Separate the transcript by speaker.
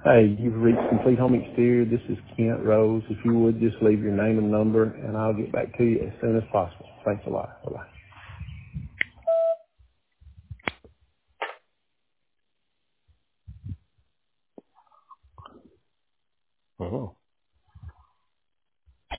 Speaker 1: Hey, you've reached Complete Home Exterior. This is Kent Rose. If you would just leave your name and number, and I'll get back to you as soon as possible. Thanks a lot. Bye-bye. Oh.